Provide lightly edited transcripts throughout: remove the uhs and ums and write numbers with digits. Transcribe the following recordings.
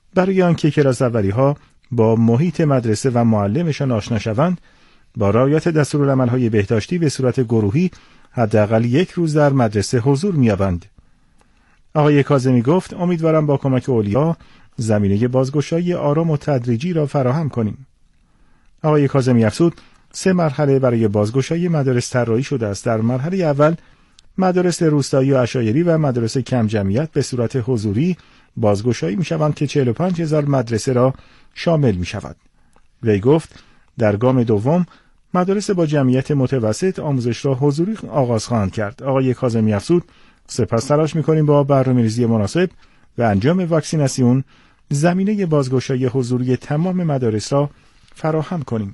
برای آنکه کلاس اولی‌ها با محیط مدرسه و معلمشان آشنا شوند، با رعایت دستورالعمل‌های بهداشتی به صورت گروهی حداقل 1 روز در مدرسه حضور می‌یابند. آقای کاظمی گفت امیدوارم با کمک اولیا زمینه بازگشایی آرام و تدریجی را فراهم کنیم. آقای کاظمی افزود 3 مرحله برای بازگشایی مدارس طراحی شده است. در مرحله اول مدارس روستایی و عشایری و مدارس کم جمعیت به صورت حضوری بازگشایی می‌شوند که 45,000 مدرسه را شامل می‌شود. وی گفت در گام دوم مدارس با جمعیت متوسط آموزش را حضوری آغاز خواهند کرد. آقای کاظمی افزود سپس تلاش می‌کنیم با برنامه‌ریزی مناسب و انجام واکسیناسیون زمینه بازگشایی حضوری تمام مدارس را فراهم کنیم.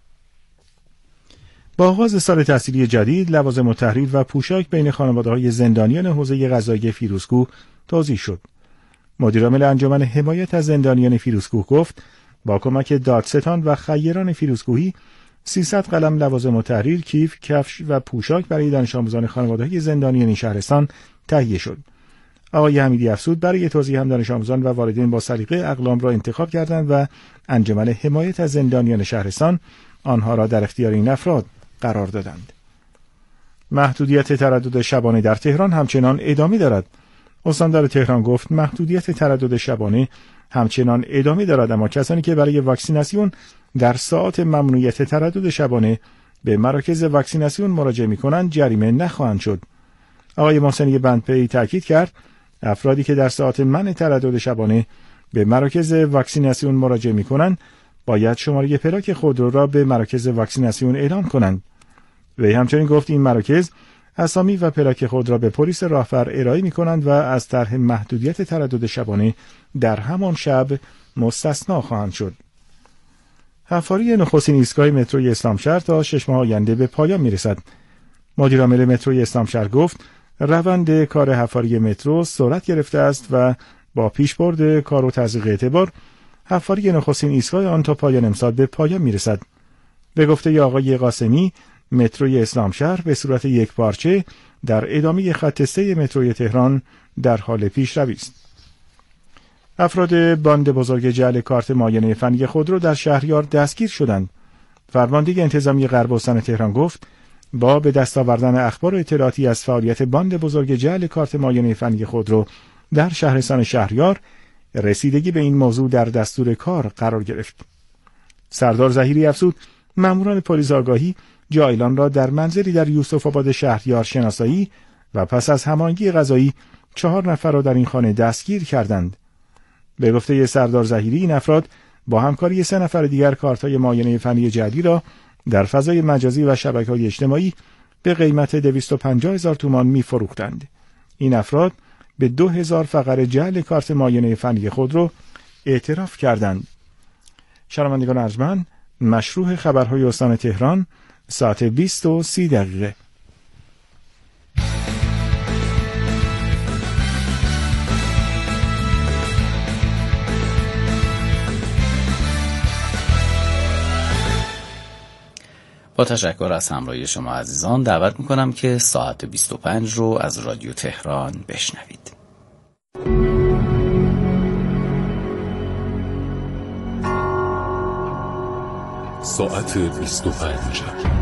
با آغاز سال تحصیلی جدید، لوازم التحریر و پوشاک بین خانواده‌های زندانیان حوزه قضایی فیروزکوه توزیع شد. مدیرعامل انجمن حمایت از زندانیان فیروزکوه گفت با کمک دادستان و خیران فیروزکوهی 300 قلم لوازم التحریر، کیف، کفش و پوشاک برای دانش آموزان خانواده‌های زندانیان شهرستان تهیه شد. آقای حمیدی افزود برای توزیع هم دانش آموزان و والدین با سلیقه اقلام را انتخاب کردند و انجمن حمایت از زندانیان شهرستان آنها را در اختیار این افراد قرار دادند. محدودیت تردد شبانه در تهران همچنان ادامه دارد. استاندار تهران گفت محدودیت تردد شبانه همچنان ادامه دارد، اما کسانی که برای واکسیناسیون در ساعات ممنوعیت تردد شبانه به مراکز واکسیناسیون مراجعه می‌کنند جریمه نخواهند شد. آقای محسنی بندپی تاکید کرد افرادی که در ساعات منع تردد شبانه به مراکز واکسیناسیون مراجعه می‌کنند باید شماره پلاک خودرو را به مراکز واکسیناسیون اعلام کنند. وی همچنین گفت این مراکز اسامی و پلاک خود را به پلیس راهور ارائه می‌کنند و از طرح محدودیت تردد شبانه در همان شب مستثنا خواهند شد. حفاری نخستین ایستگاه متروی اسلامشهر تا 6 ماه آینده به پایان می‌رسد. مدیرعامل متروی اسلامشهر گفت روند کار حفاری مترو سرعت گرفته است و با پیشبرد کار و تزریق اعتبار حفاری نخستین ایستگاه آن تا پایان امسال به پایان می‌رسد. به گفته آقای قاسمی متروی اسلامشهر به صورت یکپارچه در ادامه خط 3 متروی تهران در حال پیشروی است. افراد باند بزرگ جعل کارت معاینه فنی خودرو در شهریار دستگیر شدند. فرمانده انتظامی غرب استان تهران گفت با به دست آوردن اخبار و اطلاعاتی از فعالیت باند بزرگ جعل کارت معاینه فنی خودرو در شهرستان شهریار رسیدگی به این موضوع در دستور کار قرار گرفت. سردار ظهیری افزود ماموران پلیس آگاهی جایلان را در منزلی در یوسف آباد شهریار شناسایی و پس از هماهنگی قضایی 4 نفر را در این خانه دستگیر کردند. به گفته سردار ظهیری این افراد با همکاری 3 نفر دیگر کارت‌های معاینه فنی جعلی را در فضای مجازی و شبکه‌های اجتماعی به قیمت 250,000 تومان می‌فروختند. این افراد به 2,000 فقره جعل کارت معاینه فنی خودرو اعتراف کردند. شنوندگان ارجمند، مشروع خبرهای استان تهران ساعت 20:30. با تشکر از همراهی شما عزیزان دعوت میکنم که ساعت 25 رو از رادیو تهران بشنوید. ساعت 25.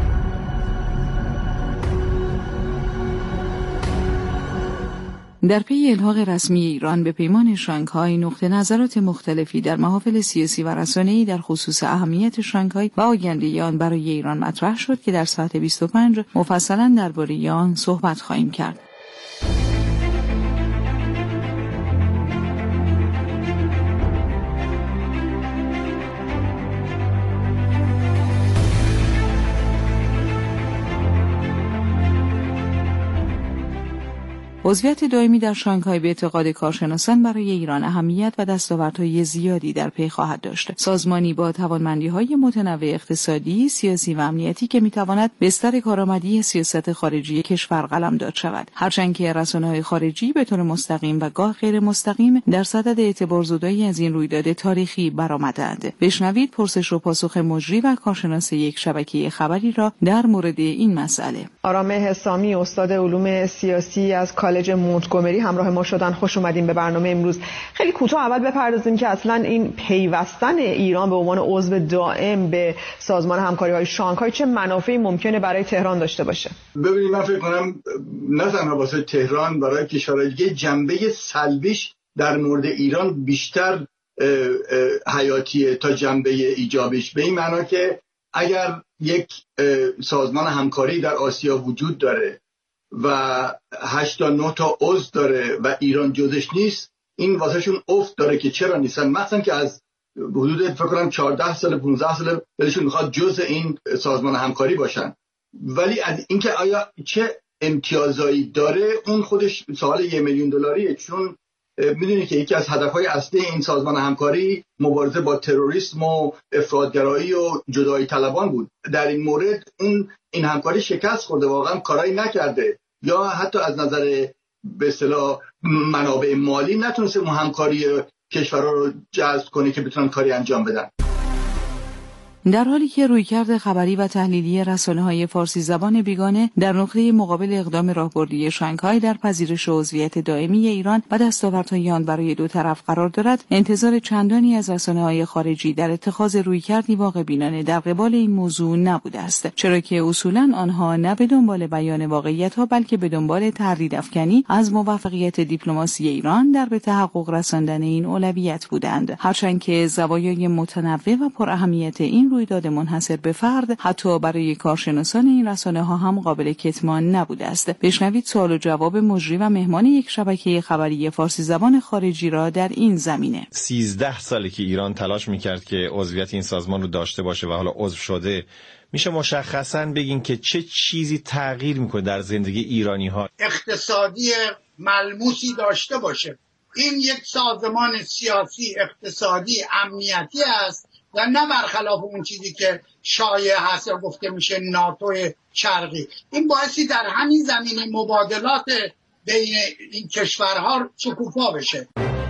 در پی الحاق رسمی ایران به پیمان شانگهای نقطه نظرات مختلفی در محافل سیاسی و رسانه‌ای در خصوص اهمیت شانگهای و آینده آن برای ایران مطرح شد که در ساعت 25 مفصلاً درباره آن صحبت خواهیم کرد. عضویت دائمی در شانگهای به اعتقاد کارشناسان برای ایران اهمیت و دستاوردهای زیادی در پی خواهد داشت. سازمانی با توانمندی‌های متنوع اقتصادی، سیاسی و امنیتی که می‌تواند بستر کارآمدی سیاست خارجی کشور قلمداد شود. هرچند که رسانه‌های خارجی به طور مستقیم و گاه غیر مستقیم در صدد اعتبارزدایی از این رویداد تاریخی برآمدند. بشنوید پرسش و پاسخ مجری و کارشناس یک شبکه خبری را در مورد این مسئله. آرام حسامی، استاد علوم سیاسی از کالج مونتگومری همراه ما شدن. خوش اومدین به برنامه امروز. خیلی کوتاه اول بپردازیم که اصلا این پیوستن ایران به عنوان عضو دائم به سازمان همکاری‌های شانگهای چه منافعی ممکنه برای تهران داشته باشه. ببینید من فکر کنم نه تنها واسه تهران، برای کشورهای دیگه جنبه سلبیش در مورد ایران بیشتر حیاتیه تا جنبه ایجابیش، به این معنا که اگر یک سازمان همکاری در آسیا وجود داره و 8 تا 9 تا عضو داره و ایران جزش نیست، این واسهشون افت داره که چرا نیستن، مثلا که از حدود فکر کنم 14 سال 15 سال دلشون میخواد جزء این سازمان همکاری باشن. ولی از اینکه آیا چه امتیازایی داره اون خودش سوال $1,000,000، چون میدونی که یکی از هدفهای اصلی این سازمان همکاری مبارزه با تروریسم و افراطگرایی و جدایی طلبان بود. در این مورد این همکاری شکست خورده، واقعا کارایی نکرده، یا حتی از نظر به اصطلاح منابع مالی نتونسته اون همکاری کشورها رو جذب کنه که بتونن کاری انجام بدن. در حالی که رویکرد خبری و تحلیلی رسانه‌های فارسی زبان بیگانه در نقطه مقابل اقدام راهبردی شانگهای در پذیرش عضویت دائمی ایران و دستاوردهای آن برای دو طرف قرار دارد، انتظار چندانی از رسانه‌های خارجی در اتخاذ رویکردی واقع بینانه در قبال این موضوع نبوده است، چرا که اصولاً آنها نه به دنبال بیان واقعیت‌ها بلکه به دنبال تردیدافکنی از موفقیت دیپلماسی ایران در به تحقق رساندن این اولویت بودند، هرچند که زوایای متنوع و پراهمیت این رویداد منحصر به فرد حتی برای کارشناسان این رسانه‌ها هم قابل کتمان نبوده است. بشنوید سوال و جواب مجری و مهمان یک شبکه خبری فارسی زبان خارجی را در این زمینه. 13 ساله که ایران تلاش می‌کرد که عضویت این سازمان رو داشته باشه و حالا عضو شده. میشه مشخصاً بگین که چه چیزی تغییر می‌کنه در زندگی ایرانی‌ها؟ اقتصادی ملموسی داشته باشه. این یک سازمان سیاسی، اقتصادی، امنیتی است و نه برخلاف اون چیزی که شایع هست یا گفته میشه ناتو شرقی. این باعثی در همین زمینه مبادلات بین این کشورها شکوفا بشه.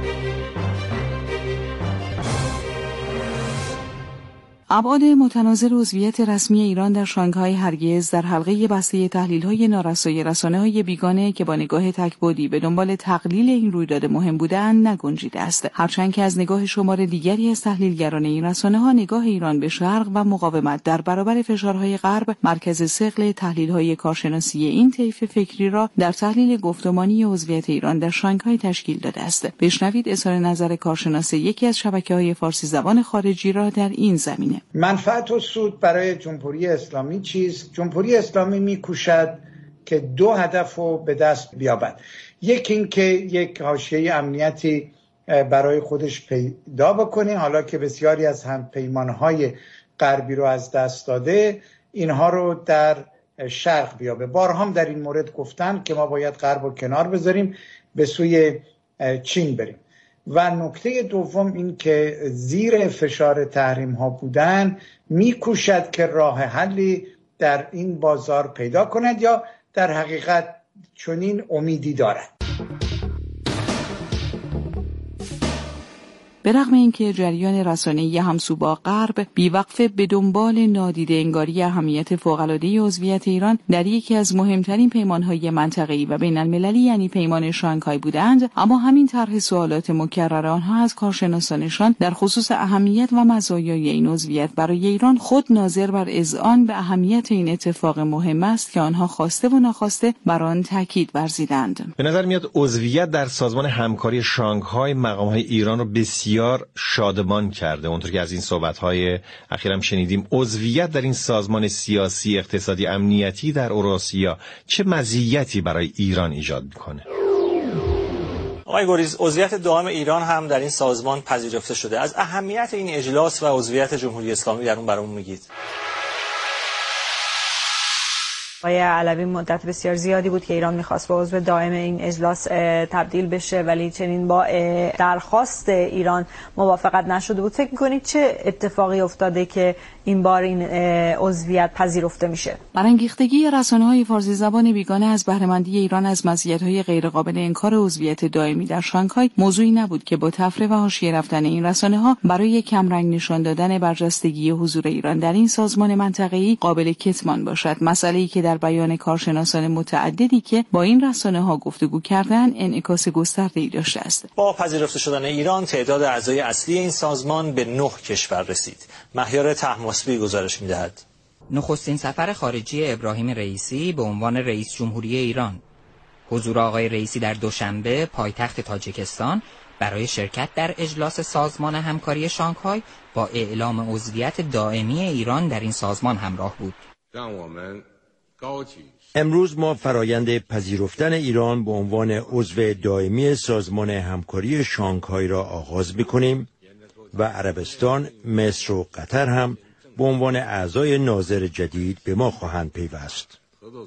ابعاد متناظر عضویت رسمی ایران در شانگهای هرگز در حلقه بسته تحلیل‌های نارسای رسانه‌های بیگانه که با نگاه تک‌بعدی به دنبال تقلیل این رویداد مهم بودند نگنجیده است، هرچند که از نگاه شمار دیگری از تحلیلگران این رسانه‌ها نگاه ایران به شرق و مقاومت در برابر فشارهای غرب مرکز ثقل تحلیل‌های کارشناسی این طیف فکری را در تحلیل گفتمانی عضویت ایران در شانگهای تشکیل داده است. بشنوید اظهار نظر کارشناس یکی از شبکه‌های فارسی زبان خارجی را در این زمینه. منفعت و سود برای جمهوری اسلامی چیست؟ جمهوری اسلامی می‌کوشد که 2 هدف رو به دست بیابد. یکی این که یک حاشیه امنیتی برای خودش پیدا بکنه، حالا که بسیاری از همپیمان‌های غربی رو از دست داده، اینها رو در شرق بیابه. بارها هم در این مورد گفتن که ما باید غرب رو کنار بذاریم، به سوی چین بریم. و نکته دوم این که زیر فشار تحریم ها بودن میکوشد که راه حلی در این بازار پیدا کند یا در حقیقت چنین امیدی دارد. به رغم اینکه جریان رسانه‌ای همسو با غرب بیوقفه به دنبال نادیده انگاری اهمیت فوق‌العاده عضویت ایران در یکی از مهمترین پیمان‌های منطقه‌ای و بین‌المللی یعنی پیمان شانگهای بودند، اما همین طرح سوالات مکرر آنها از کارشناسانشان در خصوص اهمیت و مزایای این عضویت برای ایران خود ناظر بر اذعان به اهمیت این اتفاق مهم است که آنها خواسته و ناخواسته بر آن تاکید ورزیدند. به نظر میاد عضویت در سازمان همکاری شانگهای مقام‌های ایران رو بسیار شادمان کرده. اونطور که از این صحبت‌های اخیرام شنیدیم، عضویت در این سازمان سیاسی، اقتصادی، امنیتی در اوراسیا چه مزیتی برای ایران ایجاد می‌کنه؟ آقای گریز، عضویت دائم ایران هم در این سازمان پذیرفته شده. از اهمیت این اجلاس و عضویت جمهوری اسلامی در اون برامون میگید؟ آقای علوی مدت بسیار زیادی بود که ایران میخواست به عضو دائم این اجلاس تبدیل بشه، ولی چنین با درخواست ایران موافقت نشده بود. فکر میکنید چه اتفاقی افتاده که این بار این عضویت پذیرفته میشه. برانگیختگی رسانه‌های فارسی زبان بیگانه از بهره‌مندی ایران از مزیت‌های غیرقابل انکار عضویت دائمی در شانگهای موضوعی نبود که با تفره و حاشیه رفتن این رسانه‌ها برای کمرنگ نشان دادن برجستگی حضور ایران در این سازمان منطقه‌ای قابل کتمان باشد. مسئله‌ای که در بیان کارشناسان متعددی که با این رسانه‌ها گفتگو کردند انعکاس گسترده‌ای داشته است. با پذیرفته شدن ایران تعداد اعضای اصلی این سازمان به 9 کشور رسید. مهیار طهماسبی گزارش می‌دهد. نخستین سفر خارجی ابراهیم رئیسی به عنوان رئیس جمهوری ایران. حضور آقای رئیسی در دوشنبه پایتخت تاجیکستان برای شرکت در اجلاس سازمان همکاری شانگهای با اعلام عضویت دائمی ایران در این سازمان همراه بود. امروز ما فرایند پذیرفتن ایران به عنوان عضو دائمی سازمان همکاری شانگهای را آغاز می‌کنیم و عربستان، مصر و قطر هم به عنوان اعضای ناظر جدید به ما خواهند پیوست.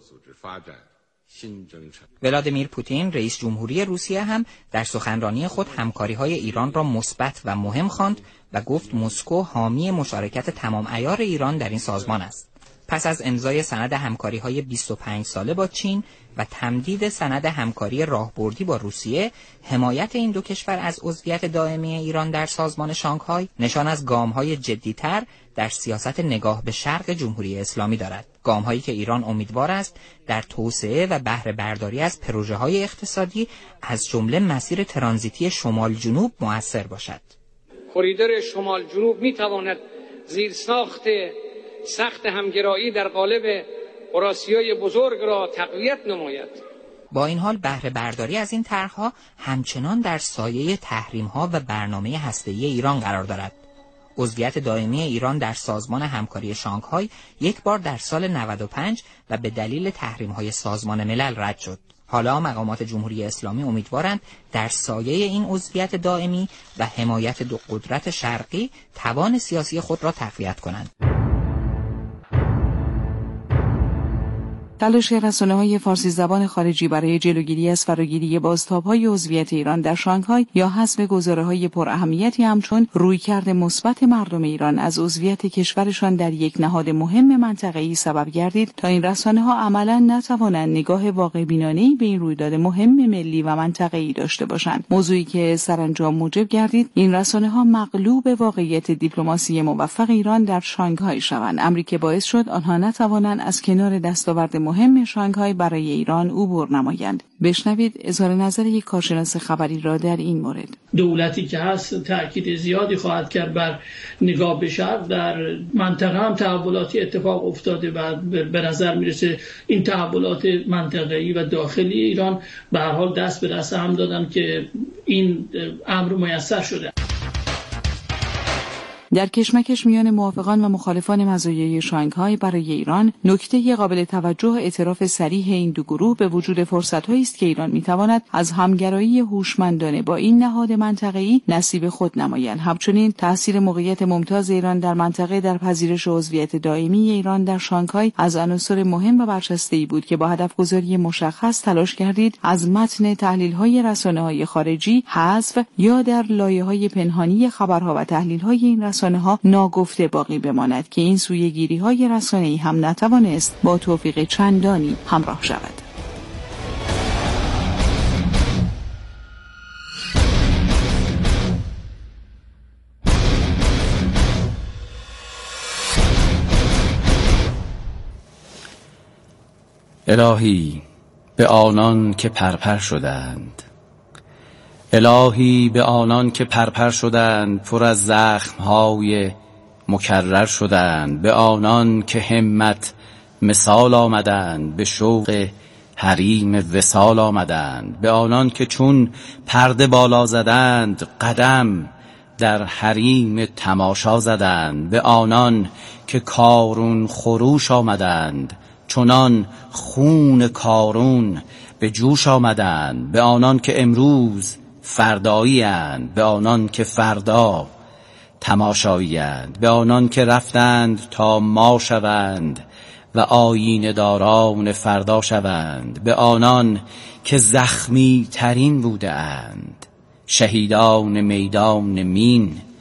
ولادیمیر پوتین رئیس جمهوری روسیه هم در سخنرانی خود همکاری‌های ایران را مثبت و مهم خواند و گفت مسکو حامی مشارکت تمام عیار ایران در این سازمان است. پس از امضای سند همکاری‌های 25 ساله با چین و تمدید سند همکاری راهبردی با روسیه، حمایت این دو کشور از عضویت دائمی ایران در سازمان شانگهای نشان از گام‌های جدی‌تر در سیاست نگاه به شرق جمهوری اسلامی دارد. گام‌هایی که ایران امیدوار است در توسعه و بهره برداری از پروژه‌های اقتصادی از جمله مسیر ترانزیتی شمال جنوب مؤثر باشد. کوریدور شمال جنوب می‌تواند زیرساخت سخت همگرایی در قالب اوراسیای بزرگ را تقویت نماید. با این حال بهره برداری از این طرح‌ها همچنان در سایه تحریم‌ها و برنامه هسته‌ای ایران قرار دارد. عضویت دائمی ایران در سازمان همکاری شانگهای یک بار در سال 95 و به دلیل تحریم‌های سازمان ملل رد شد. حالا مقامات جمهوری اسلامی امیدوارند در سایه این عضویت دائمی و حمایت دو قدرت شرقی توان سیاسی خود را تقویت کنند. تلاش رسانه‌های فارسی زبان خارجی برای جلوگیری از فراگیری بازتاب‌های عضویت ایران در شانگهای یا حذف گزاره‌های پراهمیتی همچون رویکرد مثبت مردم ایران از عضویت کشورشان در یک نهاد مهم منطقه‌ای سبب گردید تا این رسانه‌ها عملاً نتوانند نگاه واقع‌بینانه‌ای به این رویداد مهم ملی و منطقه‌ای داشته باشند. موضوعی که سرانجام موجب گردید این رسانه‌ها مغلوب واقعیت دیپلماسی موفق ایران در شانگهای شوند، امری که باعث شد آنها نتوانند از کنار دستاورد مهم شانگهای برای ایران عبور نمایند. بشنوید اظهار نظر یک کارشناس خبری را در این مورد. دولتی که هست تأکید زیادی خواهد کرد بر نگاه به شرق. در منطقه هم تحولاتی اتفاق افتاده و به نظر میرسه این تحولات منطقه‌ای و داخلی ایران به هر حال دست به دست هم دادن که این امر میسر شده. در کشمکش میان موافقان و مخالفان مزایای شانگهای برای ایران، نکته قابل توجه اعتراف صریح این دو گروه به وجود فرصت‌هایی است که ایران می‌تواند از همگرایی هوشمندانه با این نهاد منطقه‌ای نصیب خود نماید. همچنین تأثیر موقعیت ممتاز ایران در منطقه در پذیرش عضویت دائمی ایران در شانگهای از عناصر مهم و برجسته‌ای بود که با هدف‌گذاری مشخص تلاش کردید از متن تحلیل‌های رسانه‌های خارجی حذف یا در لایه‌های پنهانی خبرها و تحلیل‌های این رسانه‌ها ناگفته باقی بماند که این سویه‌گیری‌های رسانه‌ای هم نتوانست با توفیق چندانی همراه شود. الهی به آنان که پرپر شدند، الهی به آنان که پرپر شدند، پر از زخم‌های مکرر شدند، به آنان که همت مثال آمدند، به شوق حریم وصال آمدند، به آنان که چون پرده بالا زدند، قدم در حریم تماشا زدند، به آنان که کارون خروش آمدند، چنان خون کارون به جوش آمدند، به آنان که امروز فردایی اند، به آنان که فردا تماشایی اند، به آنان که رفتند تا ما شوند و آیین داران فردا شوند، به آنان که زخمی ترین بوده اند، شهیدان میدان مین،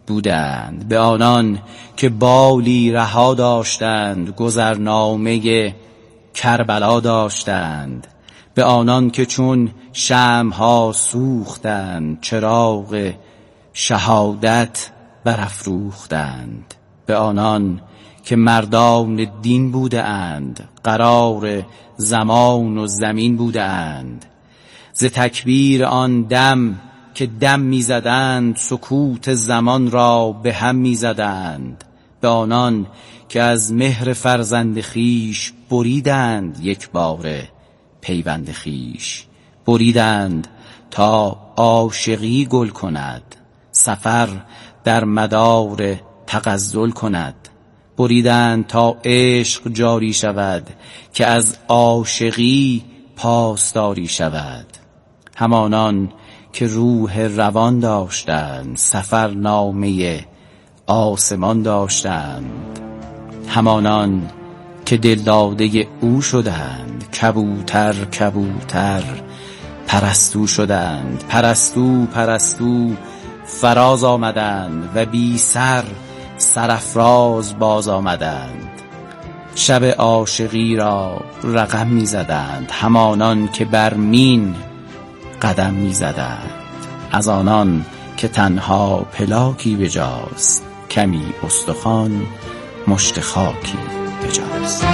بودند. به آنان که بالی رها داشتند گذرنامه کربلا داشتند. به آنان که چون شمع‌ها سوختند چراغ شهادت برافروختند. به آنان که مردان دین بودند قرار زمان و زمین بودند. ز تکبیر آن دم که دم می‌زدند سکوت زمان را به هم می‌زدند. به آنان که از مهر فرزند خیش بریدند یک باره پیوند خیش. بریدند تا عاشقی گل کند سفر در مدار تغزل کند. بریدند تا عشق جاری شود که از عاشقی پاسداری شود. همانان که روح روان داشتند سفرنامه آسمان داشتند. همانان که دلداده او شدند کبوتر کبوتر پرستو شدند. پرستو پرستو فراز آمدند و بی سر سرافراز باز آمدند. شب عاشقی را رقم می زدند همانان که بر مین قدم می زدند. از آنان که تنها پلاکی بجاست کمی استخوان مشت خاکی بجاست.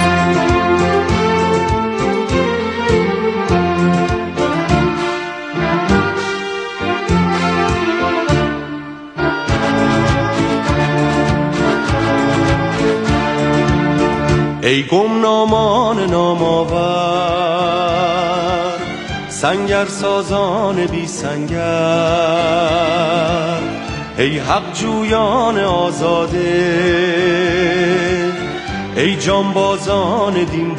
ای گمنامان نامآور سنگر سازان بی سنگر، ای حق جویان آزاده، ای جانبازان دین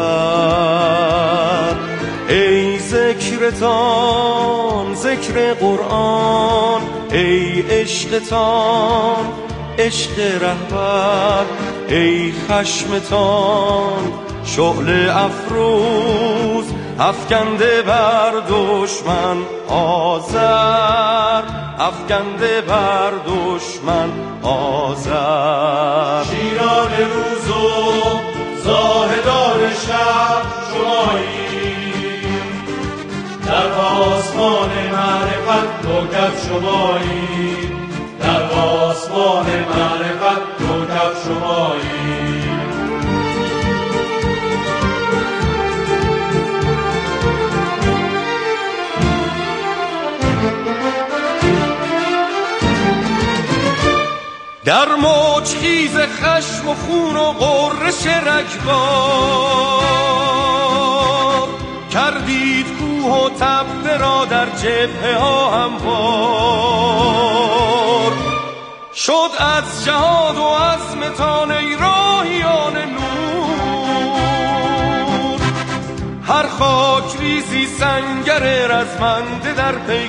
باور، ای ذکرتان ذکر قرآن، ای عشقتان عشق رهبر، ای خشمتان شعله افروز افکنده بر دشمن آذر، افکنده بر دشمن آذر. شیران روز و زاهدان شب شمایی، در آسمان معرفت کوکب شمایی، در آسمان معرفت کوکب شمایی. در موج خیز خشم و خون و غرش رگبار، کردید کوه و تپه را در جبهه ها هموار. شد از جهاد و عزمتان ای راهیان نور، هر خاک ریزی سنگر رزمنده در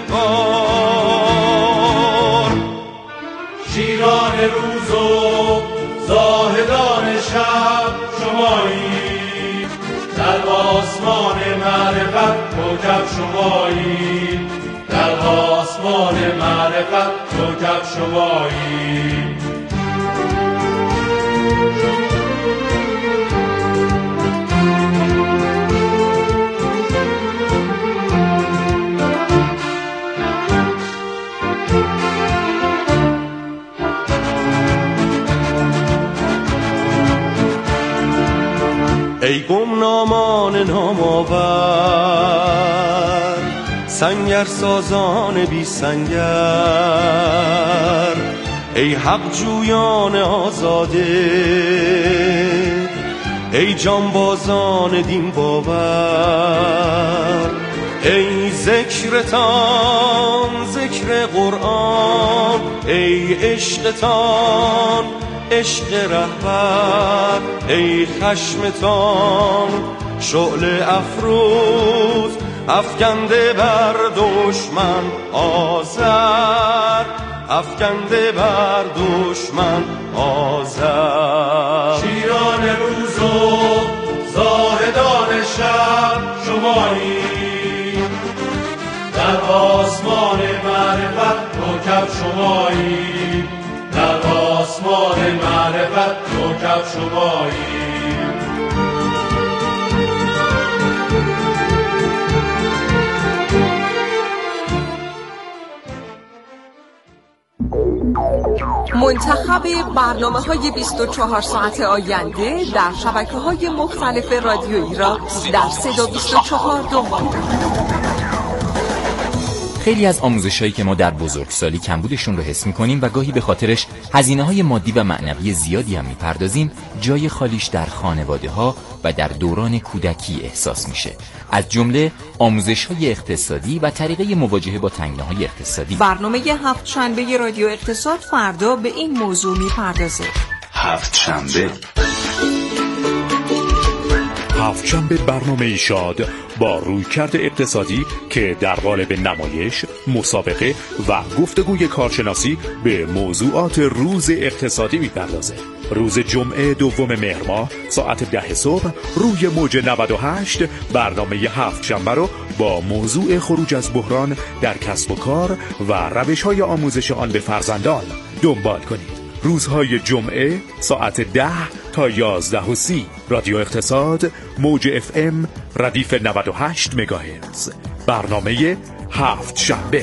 پیکار. شیران روز و زاهدان شب شمایی، در آسمان معرفت کوکب شمایی، در آسمان معرفت کوکب شمایی. ای گمنامان نامآور سنگر سازان بی سنگر، ای حق جویان آزاده، ای جانبازان دین باور، ای ذکرتان ذکر قرآن، ای عشقتان عشق رهبر، ای خشمتان شعله افروز افکنده بر دشمن آذر، افکنده بر دشمن آذر. شیران روز و زاهدان شب شمایی، در آسمان معرفت کوکب شمایی، آسمان معرفت کوکب شمایی. منتخب برنامه‌های 24 ساعت آینده در شبکه‌های مختلف رادیویی را در صدا 24 دنبال کنید. خیلی از آموزش‌هایی که ما در بزرگسالی کمبودشون رو حس می‌کنیم و گاهی به خاطرش هزینه‌های مادی و معنوی زیادی هم می‌پردازیم، جای خالیش در خانواده‌ها و در دوران کودکی احساس میشه. از جمله آموزش‌های اقتصادی و طریقه مواجهه با تنگناهای اقتصادی. برنامه هفت شنبه رادیو اقتصاد فردا به این موضوع می‌پردازه. هفت شنبه برنامه شاد با رویکرد اقتصادی که در قالب نمایش، مسابقه و گفتگوی کارشناسی به موضوعات روز اقتصادی می‌پردازه. روز جمعه 2 مهر ماه ساعت 10 صبح روی موج 98 برنامه هفت شنبه رو با موضوع خروج از بحران در کسب و کار و روش‌های آموزش آن به فرزندان دنبال کنید. روزهای جمعه ساعت 10 تا 11:30 رادیو اقتصاد موج FM ردیف 98 مگاهرتز برنامه هفت شنبه.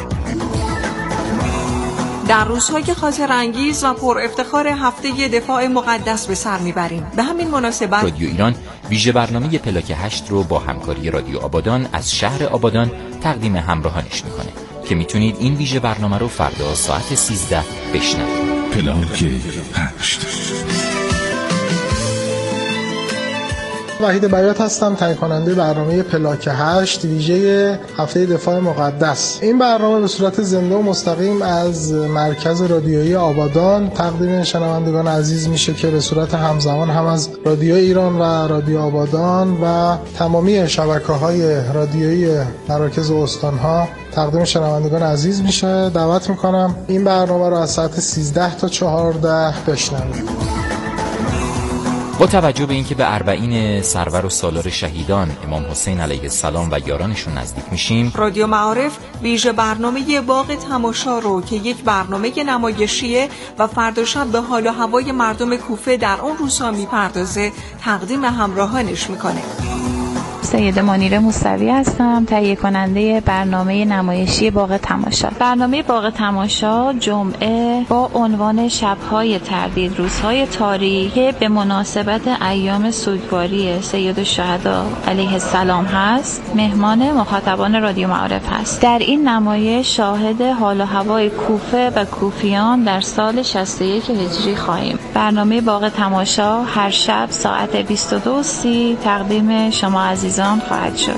در روزهای خاطر انگیز و پر افتخار هفته دفاع مقدس به سر میبریم. به همین مناسبت رادیو ایران ویژه برنامه پلاک 8 رو با همکاری رادیو آبادان از شهر آبادان تقدیم همراهانش میکنه که میتونید این ویژه برنامه رو فردا ساعت 13 بشنوید. پلاک 8. وحید بیات هستم، تهیه کننده برنامه پلاک 8 ویژه هفته دفاع مقدس. این برنامه به صورت زنده و مستقیم از مرکز رادیویی آبادان تقدیم شنوندگان عزیز میشه که به صورت همزمان هم از رادیو ایران و رادیو آبادان و تمامی شبکه‌های رادیویی مراکز و استان‌ها تقدیم شنوندگان عزیز میشه. دعوت میکنم این برنامه رو از ساعت 13 تا 14 بشنوید. با توجه به اینکه به اربعین سرور و سالار شهیدان امام حسین علیه السلام و یارانشون نزدیک میشیم، رادیو معارف ویژه برنامه باغ تماشا رو که یک برنامه نمایشیه و فردا شب به حال و هوای مردم کوفه در اون روزها میپردازه تقدیم همراهانش میکنه. سیده منیره موسوی هستم، تهیه کننده برنامه نمایشی باغ تماشا. برنامه باغ تماشا جمعه با عنوان شب‌های تردید روزهای تاریک که به مناسبت ایام سوگواری سید الشهدا علیه السلام هست، مهمان مخاطبان رادیو معارف هست. در این نمایش شاهد حال و هوای کوفه و کوفیان در سال 61 هجری خواهیم. برنامه باغ تماشا هر شب ساعت 22:30 تقدیم شما عزیزان خواهد شد.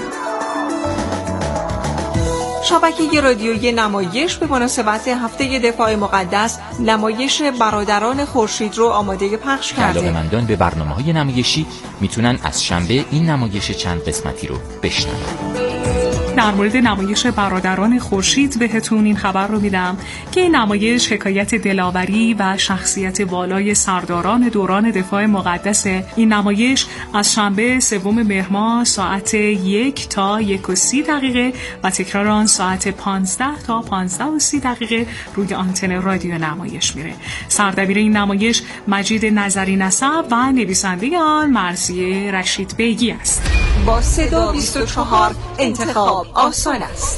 شبکه رادیویی نمایش به مناسبت هفته دفاع مقدس نمایش برادران خورشید رو آماده پخش کرده. علاقه‌مندان به برنامه‌های نمایشی میتونن از شنبه این نمایش چند قسمتی رو بشنون. در مورد نمایش برادران خورشید بهتون این خبر رو میدم که این نمایش حکایت دلاوری و شخصیت والای سرداران دوران دفاع مقدس. این نمایش از شنبه 3 مهر ماه ساعت 1 تا 1:30 و تکرار آن ساعت 15 تا 15:30 روی آنتن رادیو نمایش میره. سردبیر این نمایش مجید نظری نسب و نویسنده آن مرضیه رشید بیگی است. با صدا 24 انتخاب آسان است.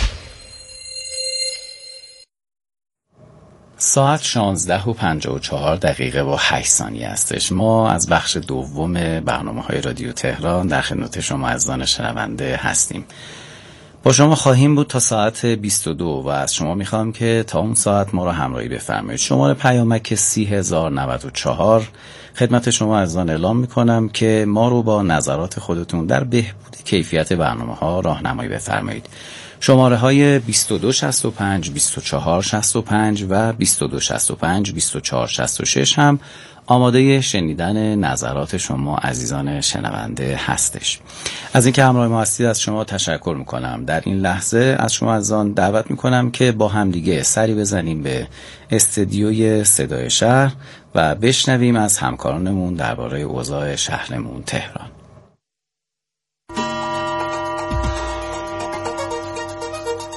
ساعت 16:54 و 8 ثانیه استش. ما از بخش دوم برنامه‌های رادیو تهران در خدمت شما عزیزان شنونده هستیم. با شما خواهیم بود تا ساعت 22 و از شما میخوام که تا اون ساعت ما رو همراهی بفرمایید. شماره پیامک 30094 خدمت شما عزیزان اعلام میکنم که ما رو با نظرات خودتون در بهبود کیفیت برنامه‌ها راهنمایی بفرمایید. شماره های 2265 2465 و 2265 2466 هم آماده شنیدن نظرات شما عزیزان شنونده هستش. از اینکه همراه ما هستید از شما تشکر میکنم. در این لحظه از شما عزیزان دعوت میکنم که با هم دیگه سری بزنیم به استدیوی صدای شهر و بشنویم از همکارانمون درباره اوضاع شهرمون تهران.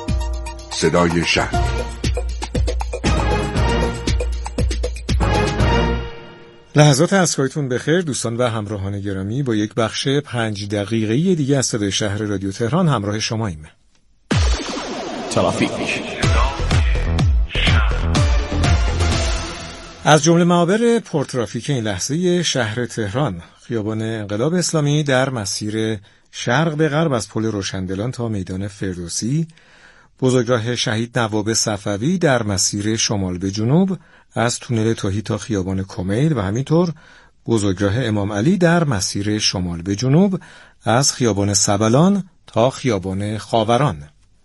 صدای شهر. لحظات عصرهایتون بخیر دوستان و همراهان گرامی. با یک بخش 5 دقیقه‌ای دیگه از صدای شهر رادیو تهران همراه شماییم. ترافیک. از جمله معابر پرترافیک این لحظه شهر تهران، خیابان انقلاب اسلامی در مسیر شرق به غرب از پل روشندلان تا میدان فردوسی، بزرگراه شهید نواب صفوی در مسیر شمال به جنوب از تونل توحید تا خیابان کمیل و همینطور بزرگراه امام علی در مسیر شمال به جنوب از خیابان سبلان تا خیابان خاوران.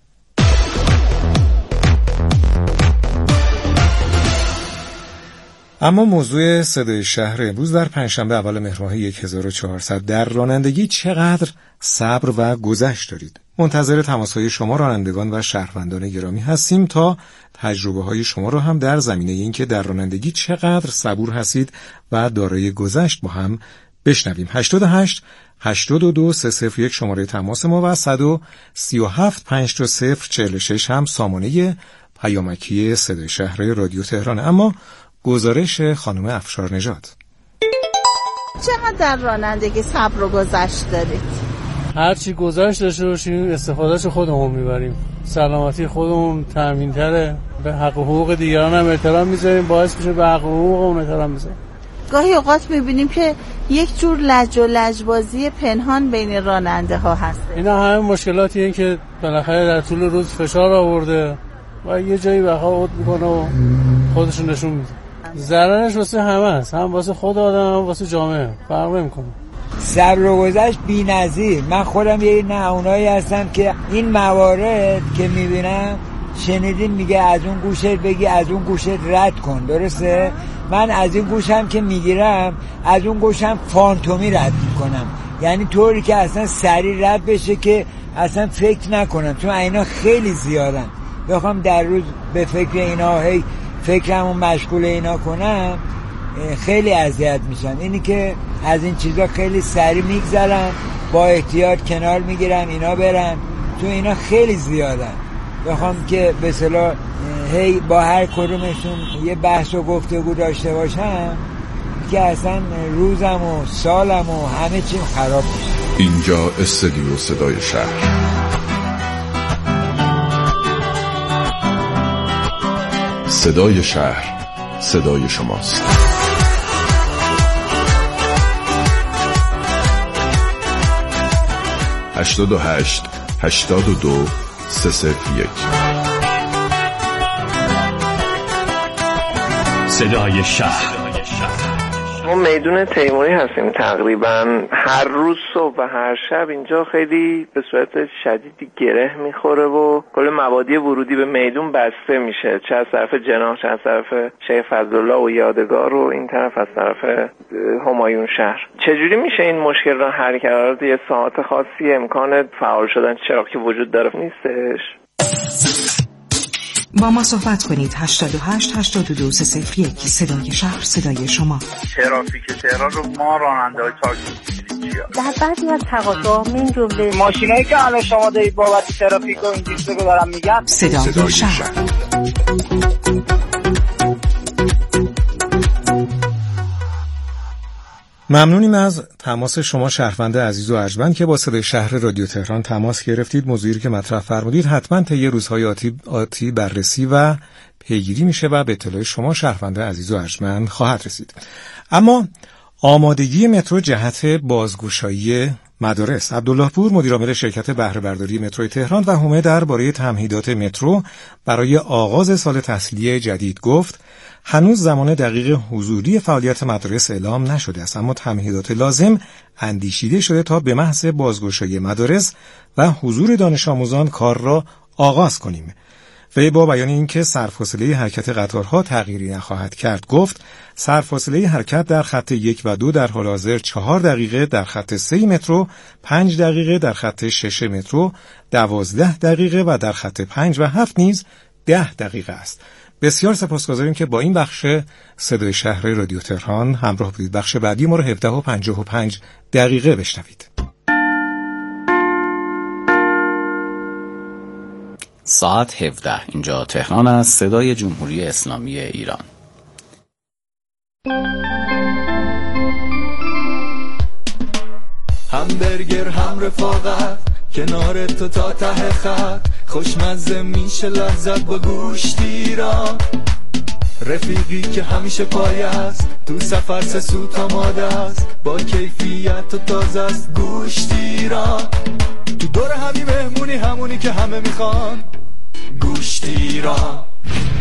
اما موضوع صدای شهر امروز در پنجشنبه اول مهر ماه 1400 در رانندگی چقدر صبر و گذشت دارید؟ منتظر تماس‌های شما رانندگان و شهروندان گرامی هستیم تا تجربه‌های شما را هم در زمینه اینکه در رانندگی چقدر صبور هستید و دارای گذشت با هم بشنویم. 88 82 301 شماره تماس ما و 137 520 46 هم سامانه پیامکی صدای شهر رادیو تهران. اما گزارش خانم افشار نژاد. چقدر در رانندگی صبر و گذشت دارید؟ هرچی گذشت داشته باشیم استفادهش خودمون میبریم، سلامتی خودمون تامین تره، به حق و حقوق دیگران هم احترام میذاریم، باعث میشه به حق و حقوق اون احترام میذاریم. گاهی اوقات میبینیم که یک جور لج و لجبازی پنهان بین راننده ها هست. اینا همه مشکلاتی این که بالاخره در طول روز فشار آورده و یه جایی بخواه عود میکنه و خودشون نشون میده. ضررش واسه همه است، هم واسه خود آدم هم واسه جامعه، فرق نمیکنه. صبر و گذشت بی‌نظیر. من خودم یه نمونه‌ای هستم که این موارد که میبینم، شنیدین میگه از اون گوشت بگی از اون گوشت رد کن، درسته؟ من از این گوشم که میگیرم از اون گوشم فانتومی رد میکنم، یعنی طوری که اصلا سریع رد بشه که اصلا فکر نکنم، چون اینا خیلی زیادن. بخوام در روز به فکر اینا هی فکرمو مشغول اینا کنم خیلی اذیت میشم. اینی که از این چیزا خیلی سریع میگذرم، با احتیاط کنار میگیرم اینا برن، چون اینا خیلی زیادن. بخوام که به اصطلاح هی با هر کدومشون یه بحث و گفتگو داشته باشم که اصلا روزم و سالم و همه چیم خراب میشه. اینجا استودیو صدای شهر. صدای شهر، صدای شماست. 88 82 301 صدای شهر. ما میدون تیموری هستیم، تقریبا هر روز صبح و هر شب اینجا خیلی به صورت شدیدی گره میخوره و کل مبادی ورودی به میدون بسته میشه، چه از طرف جناح چه از طرف شیخ فضلالله و یادگار و این طرف از طرف همایون شهر. چجوری میشه این مشکل را حل کرد؟ یه ساعت خاصی امکان فعال شدن چراغ که وجود داره نیستش؟ با ما صحبت کنید. 88 82 301 صدای شهر، صدای شما. ترافیک تهران رو ما راننده‌های تاکسی در بعضی از تقاطع‌ها من جمله ماشینایی که الان شما دارید بابت ترافیک و این چیزا رو دارم میگم، صدای شهر. ممنونیم از تماس شما شهروند عزیز و ارجمند که با صدای شهر رادیو تهران تماس گرفتید. موضوعی که مطرح فرمودید حتما طی روزهای آتی بررسی و پیگیری میشه و به اطلاع شما شهروند عزیز و ارجمند خواهد رسید. اما آمادگی مترو جهت بازگشایی مدارس. عبدالله پور مدیرعامل شرکت بهره برداری مترو تهران و حومه درباره تمهیدات مترو برای آغاز سال تحصیلی جدید گفت هنوز زمان دقیق حضوری فعالیت مدارس اعلام نشده است، اما تمهیدات لازم اندیشیده شده تا به محض بازگشایی مدارس و حضور دانش آموزان کار را آغاز کنیم. وی با بیان اینکه سرفاصله حرکت قطارها تغییری نخواهد کرد گفت سرفاصله حرکت در خط 1 و 2 در حال حاضر 4 دقیقه، در خط 3 مترو 5 دقیقه، در خط 6 مترو 12 دقیقه و در خط 5 و 7 نیز 10 دقیقه است. بسیار سپاسگزاریم که با این بخش صدای شهر رادیو تهران همراه بودید. بخش بعدی ما رو 17:55 بشنوید. ساعت 17 اینجا تهران است، صدای جمهوری اسلامی ایران. همبرگر هم رفاقت، کنار تو تا ته خط، خوشمزه میشه لذت با گوشت ایران. رفیقی که همیشه پای است، تو سفر سه سوت آماده است، با کیفیت و تازه است گوشت ایران. تو دور همی مهمونی، همونی که همه میخوان، گوشت ایران.